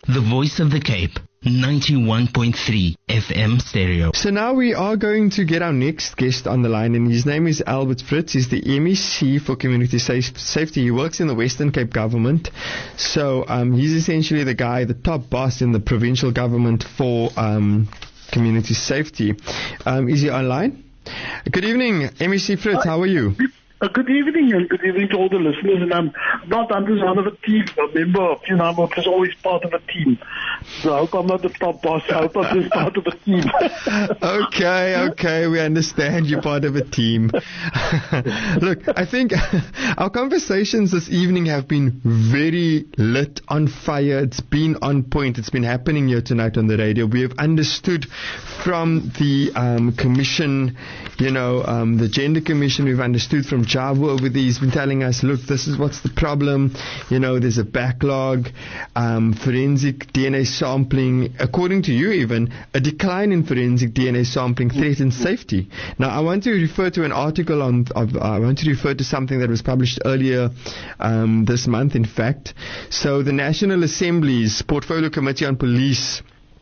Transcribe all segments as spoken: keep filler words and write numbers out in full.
The Voice of the Cape, ninety-one point three F M stereo. So now we are going to get our next guest on the line, and his name is Albert Fritz. He's the M E C for Community safe- Safety. He works in the Western Cape government. So um, he's essentially the guy, the top boss in the provincial government for um, community safety. Um, is he online? Good evening, M E C Fritz. How are you? Uh, good evening, and good evening to all the listeners. And I'm not, I'm just one of a team, a member of, you know, I'm just always part of a team. So I hope I'm not the top boss. I hope I'm just part of a team. okay, okay, we understand you're part of a team. Look, I think our conversations this evening have been very lit, on fire. It's been on point. It's been happening here tonight on the radio. We have understood from the um, commission, you know, um, the Gender Commission, we've understood from Jabu over there. He's been telling us, look, this is what's the problem. You know, there's a backlog, um, forensic D N A sampling. According to you even, a decline in forensic D N A sampling threatens safety. Now, I want to refer to an article on, of, uh, I want to refer to something that was published earlier um, this month, in fact. So the National Assembly's Portfolio Committee on Police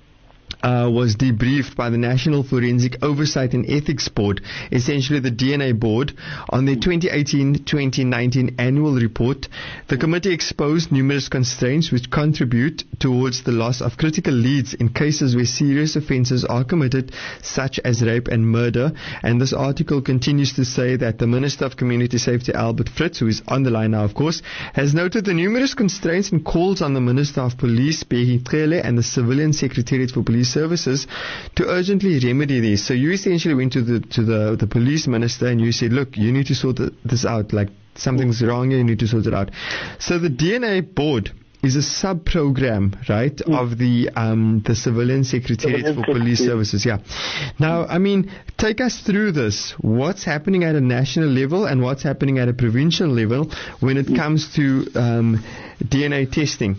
Uh, was debriefed by the National Forensic Oversight and Ethics Board, essentially the D N A board, on their twenty eighteen twenty nineteen annual report. The committee exposed numerous constraints which contribute towards the loss of critical leads in cases where serious offences are committed, such as rape and murder. And this article continues to say that the Minister of Community Safety, Albert Fritz, who is on the line now, of course, has noted the numerous constraints and calls on the Minister of Police, Bheki Cele, and the Civilian Secretariat for Police Services to urgently remedy this. So you essentially went to the to the, the police minister and you said, look, you need to sort this out. Like, something's wrong here, you need to sort it out. So the D N A board is a sub-program, right, mm. of the um, the Civilian Secretariat for Police Services. Yeah. Now, I mean, take us through this. What's happening at a national level and what's happening at a provincial level when it comes to um, D N A testing?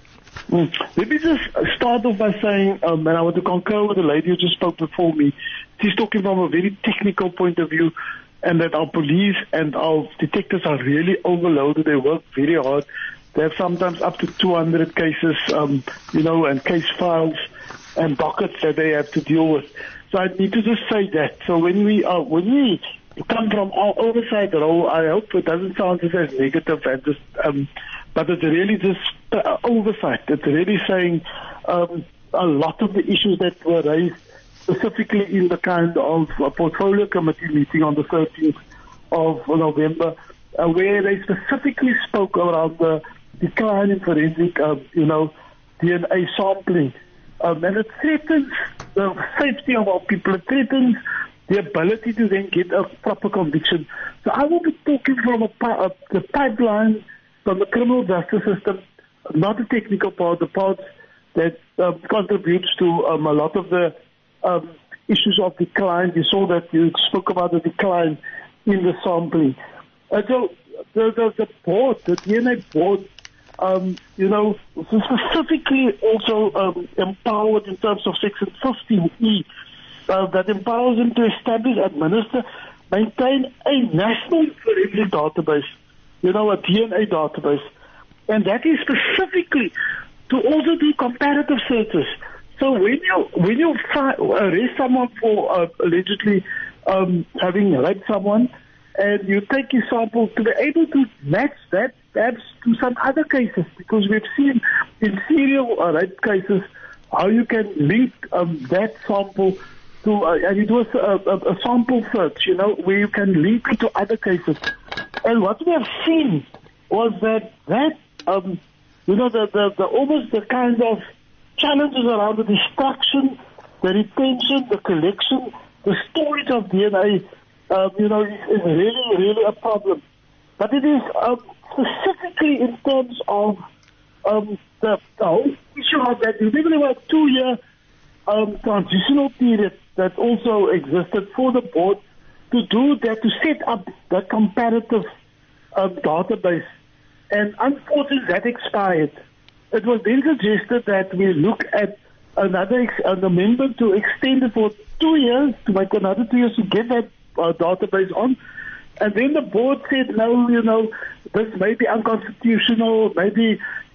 Mm. Let me just start off by saying, um, and I want to concur with the lady who just spoke before me. She's talking from a very technical point of view, and that our police and our detectives are really overloaded. They work very hard. They have sometimes up to two hundred cases, um, you know, and case files and dockets that they have to deal with. So I need to just say that. So when we are, when we come from our oversight role, I hope it doesn't sound just as negative and just, um, but it's really just uh, oversight. It's really saying um, a lot of the issues that were raised specifically in the kind of uh, portfolio committee meeting on the thirteenth of November, uh, where they specifically spoke around the decline in forensic, uh, you know, D N A sampling. Um, and it threatens the safety of our people. It threatens the ability to then get a proper conviction. So I will be talking from a, a, the pipeline from the criminal justice system, not the technical part, the part that um, contributes to um, a lot of the um, issues of decline. You saw that you spoke about the decline in the sampling. And so the, the, the board, the D N A board, um, you know, specifically also um, empowered in terms of Section fifteen E, uh, that empowers them to establish, administer, maintain a national forensic database. You know, a D N A database. And that is specifically to also do comparative searches. So when you when you fi- arrest someone for uh, allegedly um, having raped someone, and you take his sample, to be able to match that perhaps to some other cases, because we've seen in serial uh, rape cases how you can link um, that sample to, uh, and you do a, a, a sample search, you know, where you can link it to other cases. And what we have seen was that that um, you know the, the the almost the kind of challenges around the destruction, the retention, the collection, the storage of D N A, um, you know, is, is really really a problem. But it is um, specifically in terms of um, the, the whole issue of that. Remember, there was a two-year um, transitional period that also existed for the board to do that, to set up the comparative um, database. And unfortunately, that expired. It was then suggested that we look at another ex- an amendment to extend it for two years, to make another two years to get that uh, database on. And then the board said, no, you know, this may be unconstitutional, maybe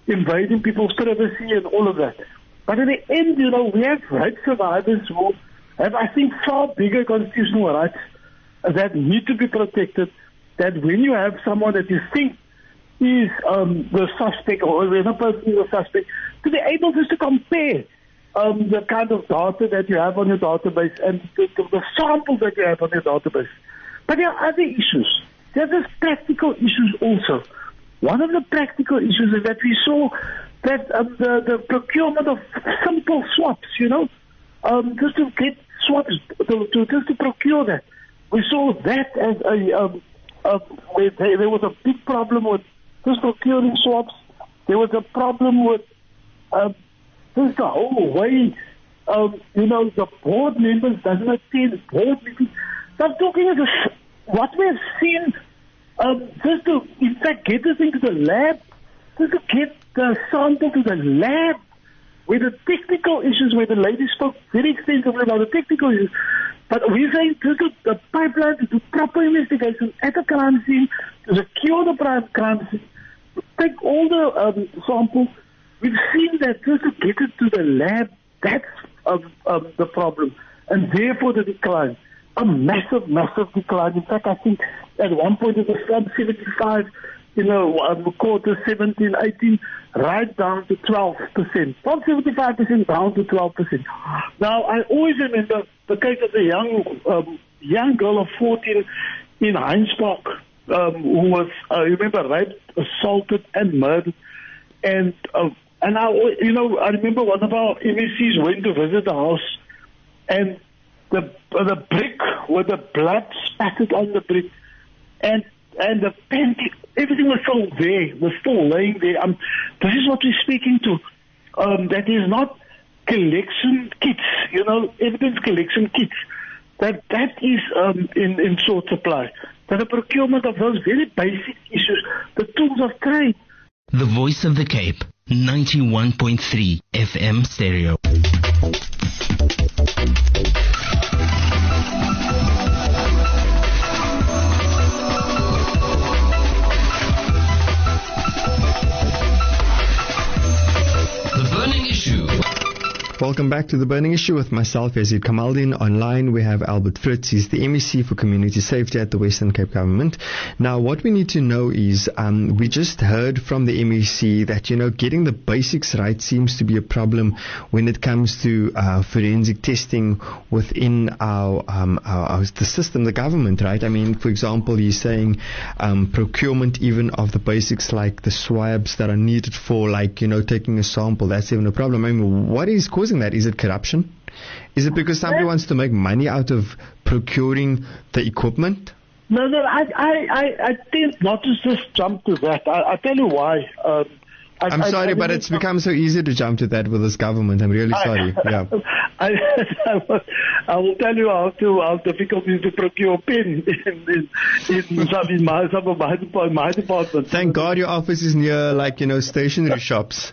invading people's privacy and all of that. But in the end, you know, we have rape survivors who have, I think, far bigger constitutional rights that need to be protected, that when you have someone that you think is um, the suspect or another person is a suspect, to be able just to compare um, the kind of data that you have on your database and the, the samples that you have on your database. But there are other issues. There are just practical issues also. One of the practical issues is that we saw that um, the, the procurement of simple swaps, you know, um, just to get swaps, to, to, just to procure that. We saw that as a, um, uh, where there, there was a big problem with just procuring swaps. There was a problem with um, just the whole way, um, you know, the board members doesn't attend board meetings. So I'm talking about what we have seen, um, just to, in fact, get this into the lab, just to get the sample to the lab, where the technical issues, where the lady spoke very extensively about the technical issues, but we're saying just to the pipeline to do proper investigation at the crime scene, to secure the crime, crime scene, to take all the um, samples. We've seen that just to get it to the lab, that's um, um, the problem, and therefore the decline. A massive, massive decline. In fact, I think at one point it was from seventy-five, you know, um, quarter seventeen, eighteen, right down to twelve percent. From seventy-five percent down to twelve percent. Now, I always remember the case of the young um, young girl of fourteen in Heinz Park, um, who was, uh, you remember, raped, assaulted, and murdered. And, uh, and I, you know, I remember one of our M S Cs went to visit the house, and the the brick with the blood spattered on the brick, and and the pancake, everything was still there, was still laying there. Um, this is what we're speaking to. Um, that is not collection kits, you know, evidence collection kits. That that is um, in in short supply. That the procurement of those very basic issues, the tools of trade. The Voice of the Cape, ninety-one point three F M stereo. Welcome back to The Burning Issue with myself, Yazid Kamaldeen. Online, we have Albert Fritz. He's the M E C for Community Safety at the Western Cape Government. Now, what we need to know is, um, we just heard from the M E C that, you know, getting the basics right seems to be a problem when it comes to uh, forensic testing within our, um, our, our the system, the government, right? I mean, for example, he's saying um, procurement even of the basics like the swabs that are needed for, like, you know, taking a sample. That's even a problem. I mean, what is causing that? Is it corruption? Is it because somebody wants to make money out of procuring the equipment? No, no, I, I, I, I tend not to just jump to that. I, I tell you why. Um, I, I'm I, sorry, I, but I, it's become so easy to jump to that with this government. I'm really sorry. I, yeah. I, I, I will tell you how to how difficult it is to procure a pen in in, in some in my some of my, my department. Thank God your office is near, like, you know, stationery shops.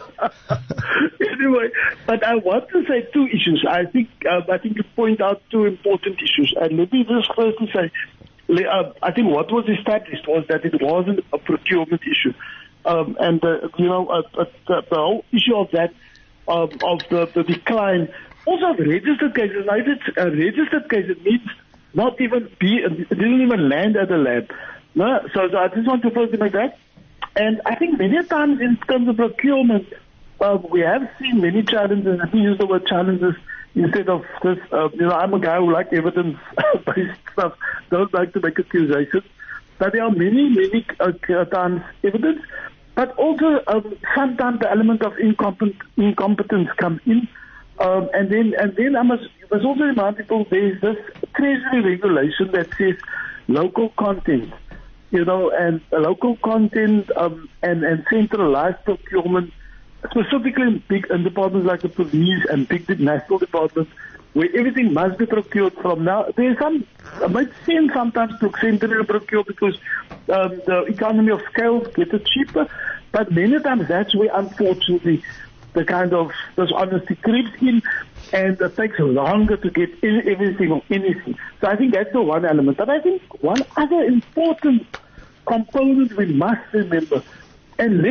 Anyway, but I want to say two issues. I think uh, I think you point out two important issues. And let me just first say, uh, I think what was established was that it wasn't a procurement issue, um, and uh, you know uh, uh, the, the whole issue of that um, of the, the decline. Also, the registered cases. Now, if it's a registered case, it means not even be it didn't even land at the lab. No, so, so I just want to first make that. And I think many times in terms of procurement, uh, we have seen many challenges. Let me use the word challenges instead of this. Uh, you know, I'm a guy who likes evidence-based stuff, don't like to make accusations. But there are many, many uh, times evidence. But also, um, sometimes the element of incompetent, incompetence comes in. Um, and then, and then I must, must also remind people there's this Treasury regulation that says local content. You know, and uh, local content um, and, and centralized procurement, specifically in big in departments like the police and big, big national departments, where everything must be procured from now. There's some, it might seem sometimes to centrally procure because um, the economy of scale gets it cheaper, but many times that's where, unfortunately, the kind of dishonesty creeps in, and it takes longer to get everything or anything. So I think that's the one element. But I think one other important component we must remember, and let's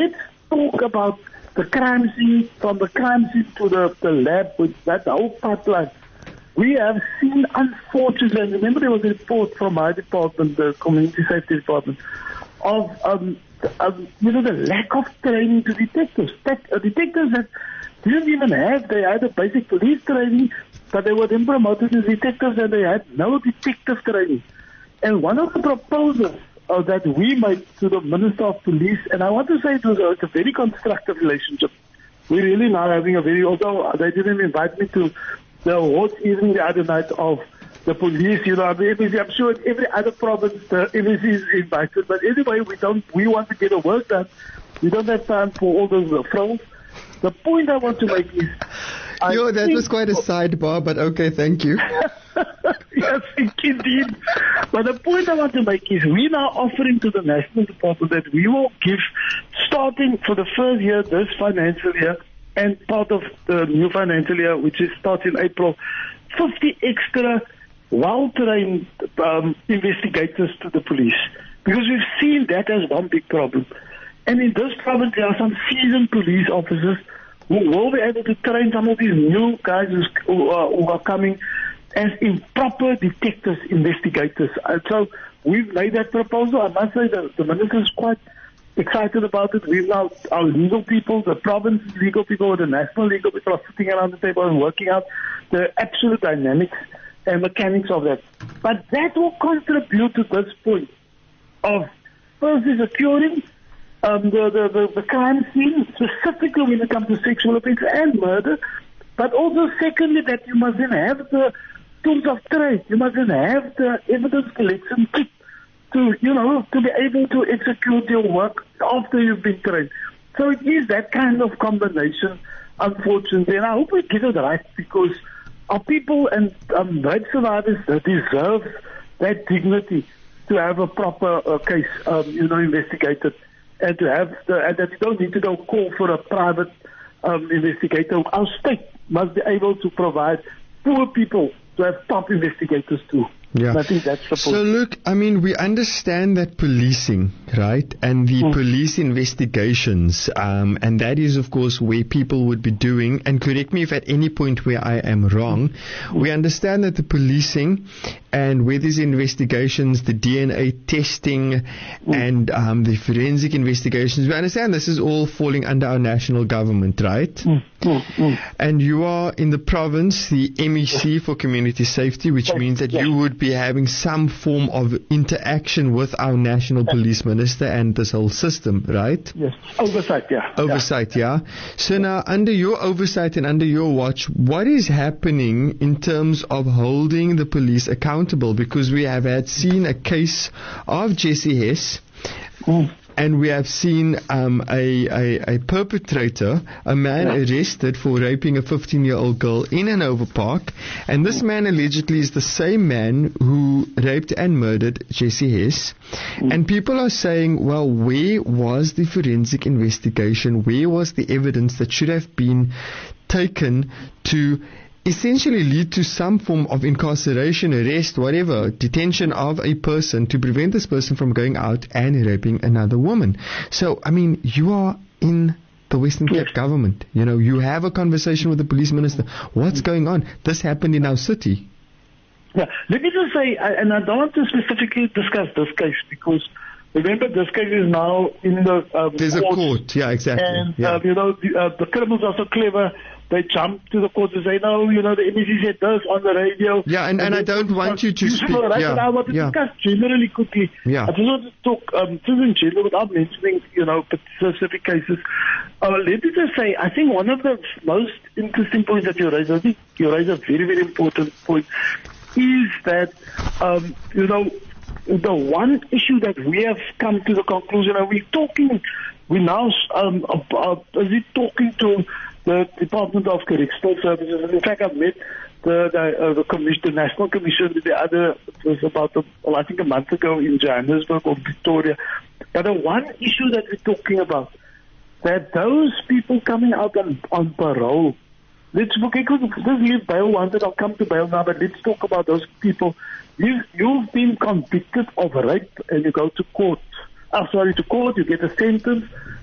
talk about the crime scene, from the crime scene to the, the lab, with that whole pipeline. We have seen, unfortunately, remember there was a report from my department, the Community Safety Department, of um, um, you know, the lack of training to detectives. That, uh, detectives that didn't even have, they had a basic police training, but they were then promoted as detectives and they had no detective training. And one of the proposals uh, that we made to the Minister of Police, and I want to say it was a, it's a very constructive relationship. We're really now having a very, although they didn't invite me to the awards evening the other night of the police, you know, the M E C, I'm sure in every other province the M E C is invited, but anyway, we don't, we want to get the work done. We don't have time for all those uh, frills. The point I want to make is... Yo, that was quite a sidebar, but okay, thank you. Yes, indeed. But the point I want to make is we now offering to the National Department that we will give, starting for the first year, this financial year, and part of the new financial year, which is starts in April, fifty extra well-trained um, investigators to the police. Because we've seen that as one big problem. And in this province, there are some seasoned police officers who will be able to train some of these new guys who are, who are coming as improper detectives, investigators. And so we've made that proposal. I must say that the minister is quite excited about it. We've now, our legal people, the province legal people, the national legal people are sitting around the table and working out the absolute dynamics and mechanics of that. But that will contribute to this point of firstly securing um, the, the, the, the crime scene, specifically when it comes to sexual offense and murder, but also secondly that you must then have the tools of trade, you must then have the evidence collection kit to, you know, to be able to execute your work after you've been trained. So it is that kind of combination, unfortunately, and I hope we get it right, because our people and um, rape survivors deserve that dignity to have a proper uh, case, um, you know, investigated, and to have the, and that you don't need to go call for a private um, investigator. Our state must be able to provide poor people to have top investigators too. Yeah. I think that's the point. So look, I mean, we understand that policing, right, and the mm. police investigations, um, and that is, of course, where people would be doing, and correct me if at any point where I am wrong, mm. we understand that the policing and where these investigations, the D N A testing mm. and um, the forensic investigations, we understand this is all falling under our national government, right? Mm. Mm. Mm. And you are in the province, the M E C for Community Safety, which means that you would be having some form of interaction with our national police minister and this whole system, right? Yes. Oversight, yeah. Oversight, yeah. yeah. So now, under your oversight and under your watch, what is happening in terms of holding the police accountable? Because we have had seen a case of Jesse Hess. Mm. And we have seen um, a, a, a perpetrator, a man yeah. arrested for raping a fifteen-year-old girl in Hanover Park. And this man allegedly is the same man who raped and murdered Jesse Hess. Mm. And people are saying, well, where was the forensic investigation? Where was the evidence that should have been taken to essentially lead to some form of incarceration, arrest, whatever, detention of a person to prevent this person from going out and raping another woman? So, I mean, you are in the Western Cape yes. government. You know, you have a conversation with the police minister. What's going on? This happened in our city. Yeah, let me just say, and I don't want to specifically discuss this case because remember, this case is now in the um, There's court, a court, yeah, exactly. And, yeah. Uh, you know, the, uh, the criminals are so clever. They jump to the court and say, no, you know, the M E C said this on the radio. Yeah, and, and, and I don't want you to speak. Right? Yeah, and I want to yeah. discuss generally quickly. Yeah. I just want to talk, um, just in general, without mentioning, you know, specific cases. Uh, let me just say, I think one of the most interesting points that you raise, I think you raise a very, very important point, is that, um, you know, the one issue that we have come to the conclusion, and we're talking, we now um, uh, busy talking to the Department of Correctional Services. And in fact, I've met the the, uh, the, commission, the National Commission the other, it was about, a, well, I think a month ago in Johannesburg or Victoria. But the one issue that we're talking about, that those people coming out on, on parole, let's okay, just leave bail wanted, I'll come to bail now, but let's talk about those people. You, you've been convicted of rape and you go to court. Oh, sorry, to court, you get a sentence.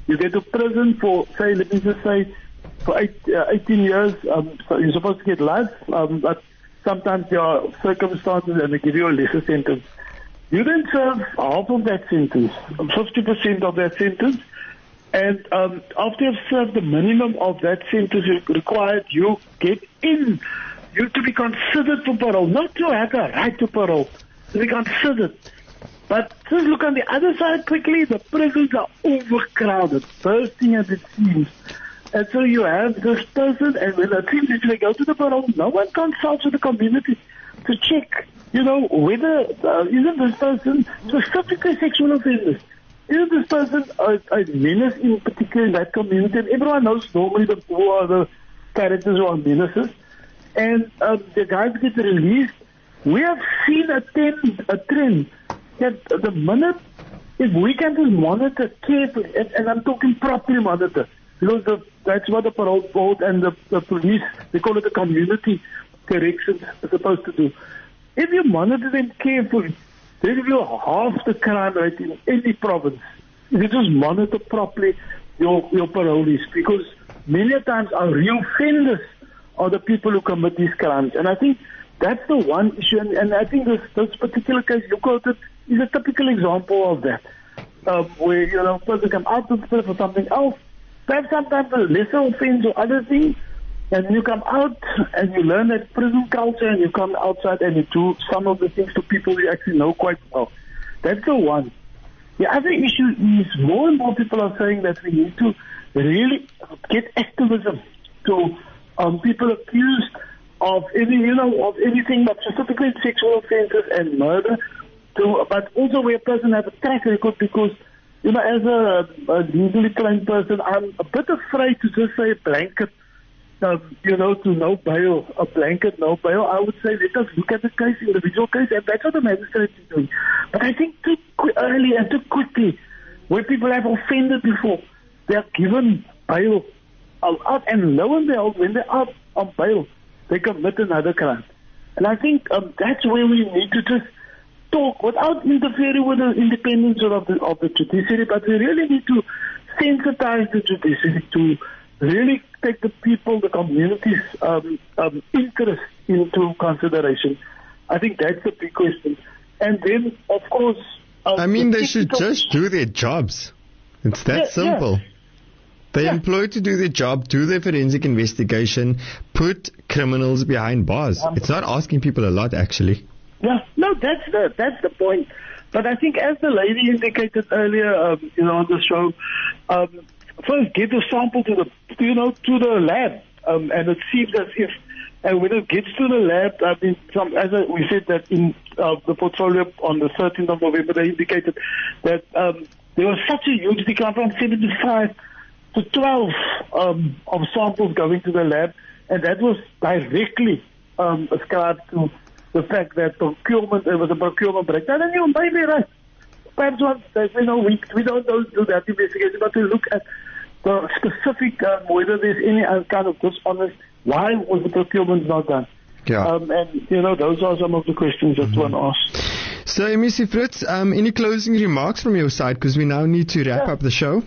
you get to prison for, say, let me just say, for eight, uh, eighteen years, um, so you're supposed to get life, um, but sometimes there are circumstances and they give you a lesser sentence. You then serve half of that sentence, fifty percent of that sentence, and um, after you've served the minimum of that sentence required, you get in. You to be considered for parole, not to have a right to parole, to be considered. But just look on the other side quickly, the prisons are overcrowded, bursting as it seems. And so you have this person, and when it seems that they go to the parole, no one consults with the community to check, you know, whether, uh, isn't this person specifically sexual offenders? Isn't this person a, a menace in particular in that community? And everyone knows normally the, who are the characters who are menaces. And uh, the guys get released. We have seen a trend, a trend that the minute, if we can just monitor carefully, and, and I'm talking properly monitor, because the, that's what the parole board and the, the police, they call it the community corrections, are supposed to do. If you monitor them carefully, they will be half the crime rate in any province. If you just monitor properly your, your parolees, because many times our real offenders are the people who commit these crimes. And I think that's the one issue, and, and I think this, this particular case you quoted is a typical example of that, uh, where, you know, a person come out of prison for something else, perhaps sometimes a lesser offense or other things, and you come out and you learn that prison culture, and you come outside and you do some of the things to people you actually know quite well. That's the one. The other issue is more and more people are saying that we need to really get activism to um, people accused of any, you know, of anything, but specifically sexual offences and murder. To, but also where a person has a track record, because, you know, as a, a legally trained person, I'm a bit afraid to just say a blanket, um, you know, to no bail, a blanket no bail. I would say let us look at the case, individual case, and that's what the magistrate is doing. But I think too qu- early and too quickly, where people have offended before, they are given bail out, and lo and behold, when they're out on bail, they commit another crime. And I think um, that's where we need to just talk without interfering with the independence of the, of the judiciary, but we really need to sensitize the judiciary to really take the people, the community's um, um, interest into consideration. I think that's the big question. And then, of course... Um, I mean, the they should just do their jobs. It's that yeah, simple. Yeah. They're Yeah. employed to do their job, do their forensic investigation, put criminals behind bars. Um, It's not asking people a lot, actually. Yeah, no, that's the that's the point. But I think, as the lady indicated earlier, um, you know, on the show, um, first get the sample to the, you know, to the lab, um, and it seems as if, and when it gets to the lab, I mean, some, as I, we said that in uh, the portfolio on the thirteenth of November, they indicated that um, there was such a huge decline from seventy-five to twelve um, of samples going to the lab, and that was directly um, ascribed to the fact that procurement, there was a procurement breakdown, and you may be right. Perhaps one, you know, we, we don't know, do that investigation, but we look at the specific, um, whether there's any kind of dishonest, why was the procurement not done? Yeah. Um, and, you know, those are some of the questions that Mm-hmm. one asks. So, M C Fritz, um, any closing remarks from your side? Because we now need to wrap Yeah. up the show.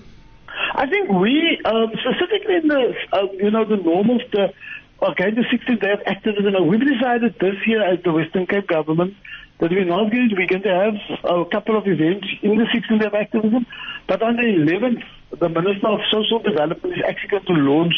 I think we, um, specifically in the, uh, you know, the normal, the, okay, the sixteenth day of activism, and we've decided this year as the Western Cape government that we're not going to, we're going to have a couple of events in the sixteenth day of activism, but on the eleventh, the Minister of Social Development is actually going to launch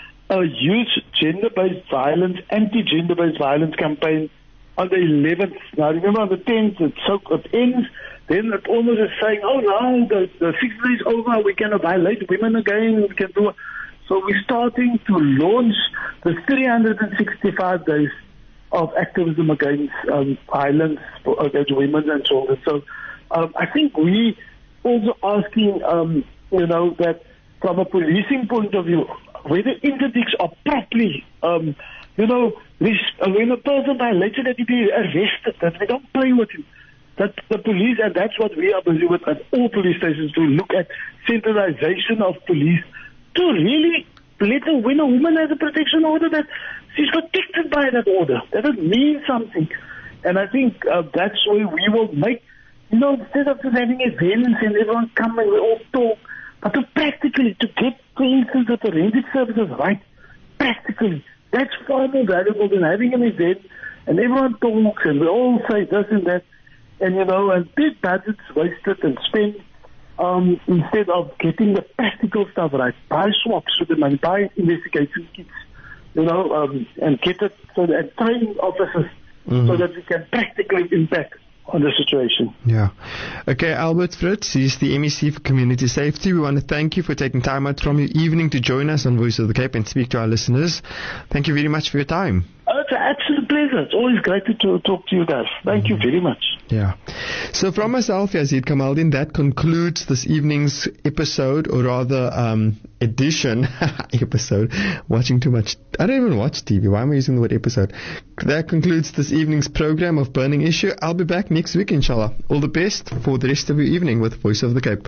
a huge gender-based violence, anti-gender-based violence campaign on the eleventh. Now, remember on the tenth, it, so, it ends, then it almost is saying, oh, now the, the sixth day is over, we can violate women again, we can do. So we're starting to launch the three hundred sixty-five days of activism against um, violence against women and children. So um, I think we also asking, um, you know, that from a policing point of view, whether interdicts are properly, um, you know, this, uh, when a person violates it, that he be arrested, that we don't play with him. That the police, and that's what we are busy with at all police stations, to look at centralization of police, to really let a, when a woman has a protection order, that she's protected by that order. That it means something. And I think uh, that's why we will make, you know, instead of just having events and everyone come and we all talk, But to practically, to get, for instance, the forensic services right, practically, that's far more valuable than having an event and everyone talks and we all say this and that, and you know, and big budgets wasted and spent um, instead of getting the practical stuff right. Buy swaps with the money, buy investigation kits, you know, um, and get it so that train officers mm-hmm. so that we can practically impact on the situation. Yeah. Okay, Albert Fritz, he's the M E C for Community Safety. We want to thank you for taking time out from your evening to join us on Voice of the Cape and speak to our listeners. Thank you very much for your time. Oh, it's an absolute pleasure. It's always great to talk to you guys. Thank mm-hmm. you very much. Yeah. So from myself, Yazid Kamaldeen, that concludes this evening's episode, or rather um, edition, episode, watching too much. I don't even watch T V. Why am I using the word episode? That concludes this evening's program of Burning Issue. I'll be back next week, inshallah. All the best for the rest of your evening with Voice of the Cape.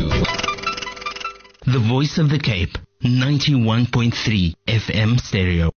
The Voice of the Cape, ninety-one point three F M stereo.